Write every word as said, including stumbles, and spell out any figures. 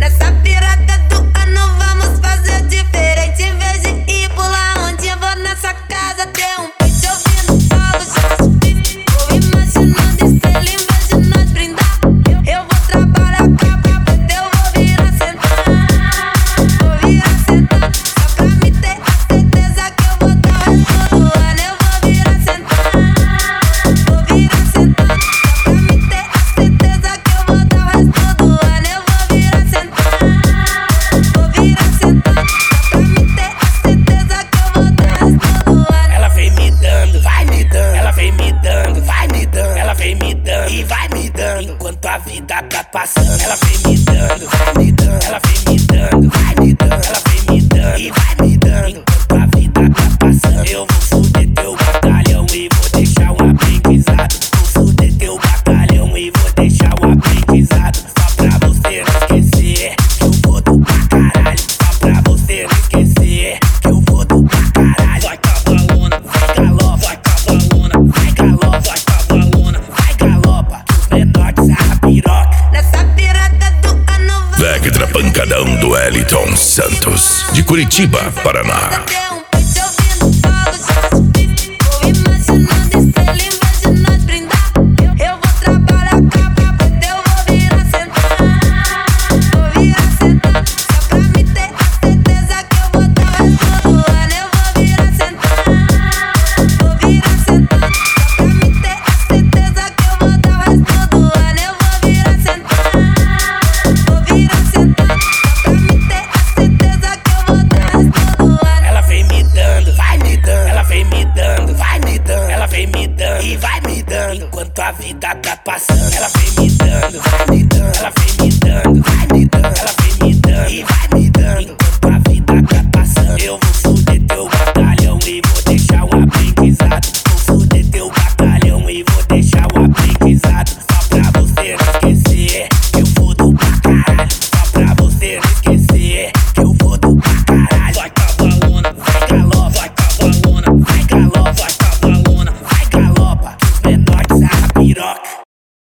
Nessa virada do ano vamos fazer diferente. Em vez de ir pular onde eu vou nessa casa ter um peito ouvindo fogos de artifício. Vou imaginando estrela em vez de nós brindar. Eu vou trabalhar pra preta, eu vou virar sentar. Vou virar sentar, só pra me ter a certeza que eu vou dar o resto do ano. Eu vou virar sentar, vou virar sentar, só pra me ter a certeza que eu vou dar o resto do ano. Eu vou virar sentar, vou virar sentar, só pra me ter a certeza que eu vou dar o resto do ano. Ela vem me dando, vai me dando. Ela vem me dando, vai me dando. Ela vem me dando e vai me dando enquanto a vida tá passando. Ela vem me dando, vai me dando. Ela vem me dando, vai me dando. Ela vem me dando e vai me dando enquanto a vida tá passando. Eu vou fuder teu batalhão e vou deixar um aprendizado. Vou fuder teu batalhão e vou deixar um aprendizado. Só pra você não esquecer que eu vou do pra caralho. Só pra você não esquecer que eu vou do pra caralho. Vai cavalona, vai galopa, vai cavalona, vai galopa, vai cavalona, vai galopa. Que os menores sarra piroca. Nessa virada do ano vamos Vectra Pancadão do Wellington Santos, de Curitiba, Paraná. ter um peito ouvindo fogos de artifício. Vou imaginando estrela em vez de nós brindar. Eu vou trabalhar pra preta, eu vou virar sentar. Vou virar sentar, só pra me ter a certeza que eu vou dar o resto do ano. Eu vou virar sentar, vou virar sentar, só pra me ter a certeza que eu vou dar o resto do ano. Eu vou virar sentar, vou virar sentar, só pra me ter a certeza que eu vou dar o resto do ano. Ela vem me dando, vai me dando. Ela vem me dando, vai me dando. Ela vem me dando e vai me dando enquanto a vida tá passando. Ela vem me dando, vai me dando. Ela vem me dando, vai me dando. Ela vem me dando e vai me dando enquanto a vida tá passando. Eu vou fuder teu batalhão e vou deixar